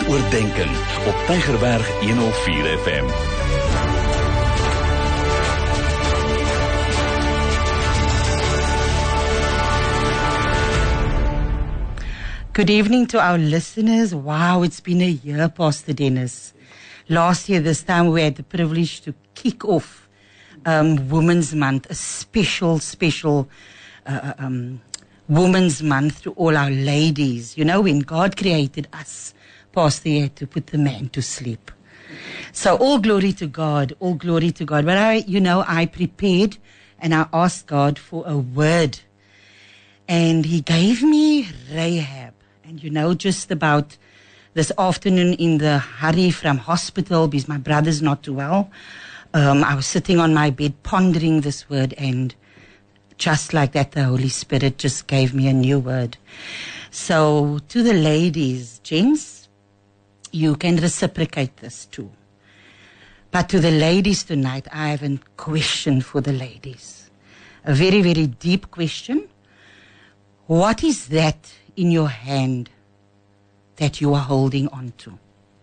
Oordeenking op Tygerberg 104 FM. Good evening to our listeners. Wow, it's been a year, Pastor Dennis. Last year, this time, we had the privilege to kick off Women's Month, a special Women's Month to all our ladies. You know, when God created us, Pastor, he had to put the man to sleep. So all glory to God, all glory to God. But I prepared and I asked God for a word. And he gave me Rahab. And just about this afternoon in the hurry from hospital because my brother's not too well, I was sitting on my bed pondering this word, and just like that, the Holy Spirit just gave me a new word. So to the ladies, gents, you can reciprocate this too. But to the ladies tonight, I have a question for the ladies. A very, very deep question. What is that in your hand that you are holding on to?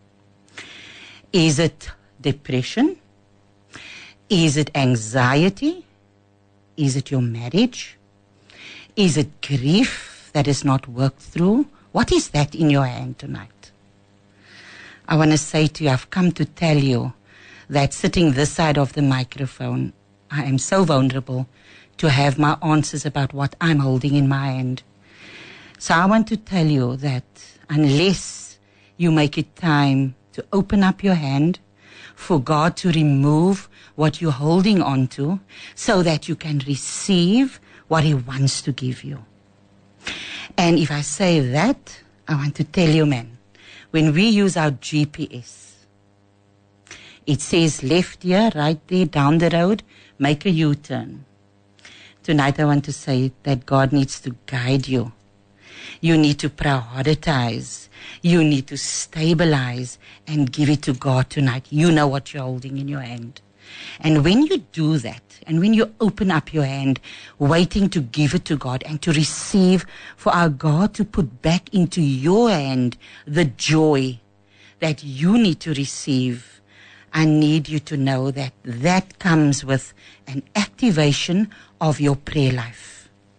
Is it depression? Is it anxiety? Is it your marriage? Is it grief that is not worked through? What is that in your hand tonight? I want to say to you, I've come to tell you that sitting this side of the microphone, I am so vulnerable to have my answers about what I'm holding in my hand. So I want to tell you that unless you make it time to open up your hand for God to remove what you're holding on to so that you can receive what he wants to give you. And if I say that, I want to tell you, man, when we use our GPS, it says left here, right there, down the road, make a U-turn. Tonight I want to say that God needs to guide you. You need to prioritize. You need to stabilize and give it to God tonight. You know what you're holding in your hand. And when you do that, and when you open up your hand, waiting to give it to God and to receive for our God to put back into your hand the joy that you need to receive, I need you to know that that comes with an activation of your prayer life.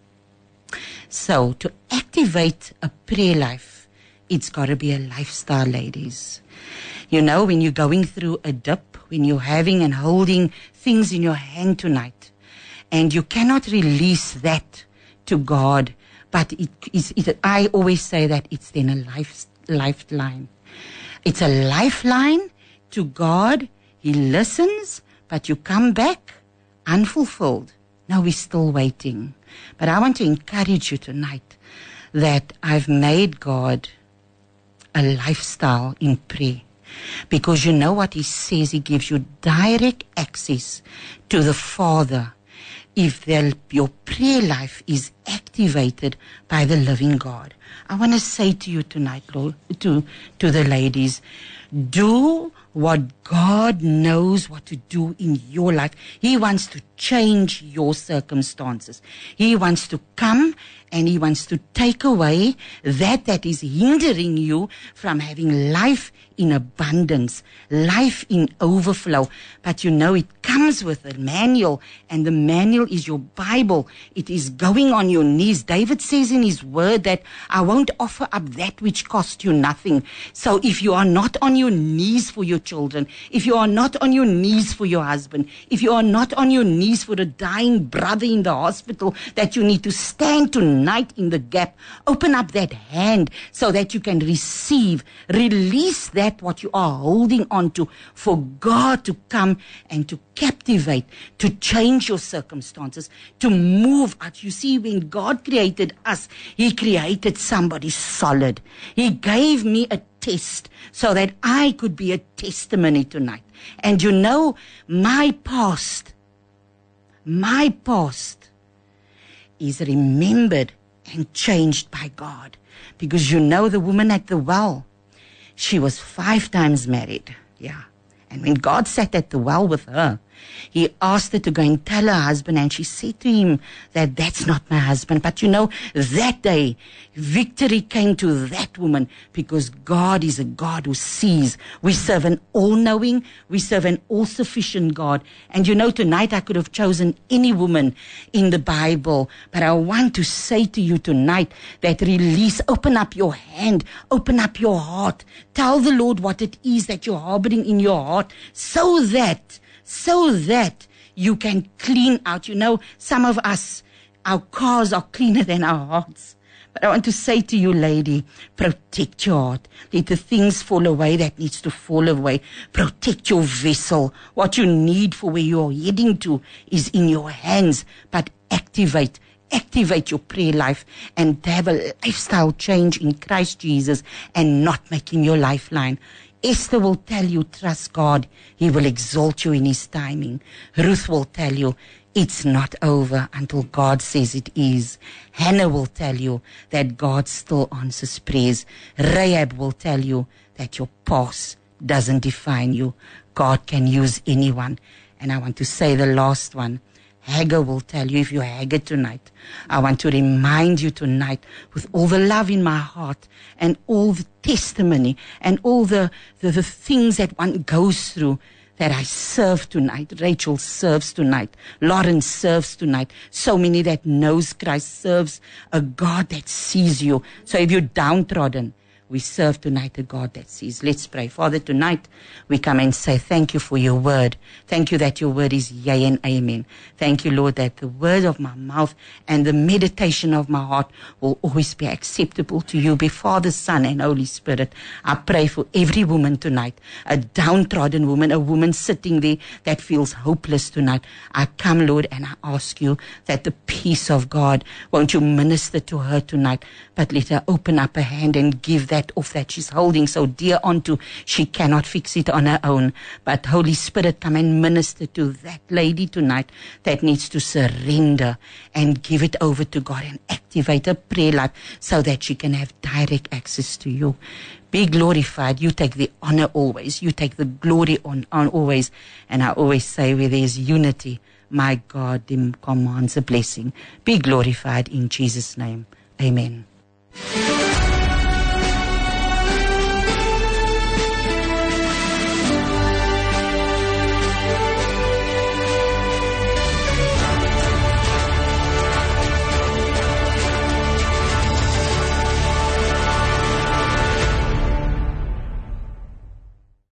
So to activate a prayer life, it's got to be a lifestyle, ladies. You know, when you're going through a dip, when you're having and holding things in your hand tonight, and you cannot release that to God, but I always say that it's then a lifeline. It's a lifeline to God. He listens, but you come back unfulfilled. Now we're still waiting. But I want to encourage you tonight that I've made God a lifestyle in prayer. Because you know what he says, he gives you direct access to the Father if your prayer life is activated by the living God. I want to say to you tonight, Lord, to the ladies, do what God knows what to do in your life. He wants to change your circumstances. He wants to come and he wants to take away that is hindering you from having life in abundance, life in overflow. But you know, it comes with a manual, and the manual is your Bible. It is going on your knees. David says in his word that I won't offer up that which costs you nothing. So if you are not on your knees for your children, if you are not on your knees for your husband, if you are not on your knees for a dying brother in the hospital, that you need to stand tonight in the gap, open up that hand so that you can receive, release that what you are holding on to for God to come and to captivate, to change your circumstances, to move out. You see, when God created us, he created somebody solid. He gave me a test so that I could be a testimony tonight. And you know, my past is remembered and changed by God. Because you know, the woman at the well, she was 5 times married. Yeah. And when God sat at the well with her, He asked her to go and tell her husband, and she said to him that that's not my husband. But that day, victory came to that woman because God is a God who sees. We serve an all-knowing, we serve an all-sufficient God. And tonight I could have chosen any woman in the Bible, but I want to say to you tonight that release, open up your hand, open up your heart. Tell the Lord what it is that you're harboring in your heart so that you can clean out. Some of us, our cars are cleaner than our hearts. But I want to say to you, lady, protect your heart. Let the things fall away that needs to fall away. Protect your vessel. What you need for where you're heading to is in your hands. But activate your prayer life and have a lifestyle change in Christ Jesus and not making your lifeline. Esther will tell you, trust God. He will exalt you in His timing. Ruth will tell you, it's not over until God says it is. Hannah will tell you that God still answers prayers. Rahab will tell you that your past doesn't define you. God can use anyone. And I want to say the last one. Hagar will tell you, if you're Hagar tonight, I want to remind you tonight, with all the love in my heart and all the testimony and all the things that one goes through, that I serve tonight. Rachel serves tonight. Lauren serves tonight. So many that knows Christ serves a God that sees you. So if you're downtrodden, we serve tonight a God that sees. Let's pray. Father, tonight we come and say thank you for your word. Thank you that your word is yea and amen. Thank you, Lord, that the word of my mouth and the meditation of my heart will always be acceptable to you, be Father, Son, and Holy Spirit. I pray for every woman tonight, a downtrodden woman, a woman sitting there that feels hopeless tonight. I come, Lord, and I ask you that the peace of God, won't you minister to her tonight, but let her open up her hand and give that off that she's holding so dear onto. She cannot fix it on her own. But Holy Spirit, come and minister to that lady tonight that needs to surrender and give it over to God and activate her prayer life so that she can have direct access to you. Be glorified. You take the honor always. You take the glory on always. And I always say, where there's unity, my God commands a blessing. Be glorified in Jesus' name. Amen.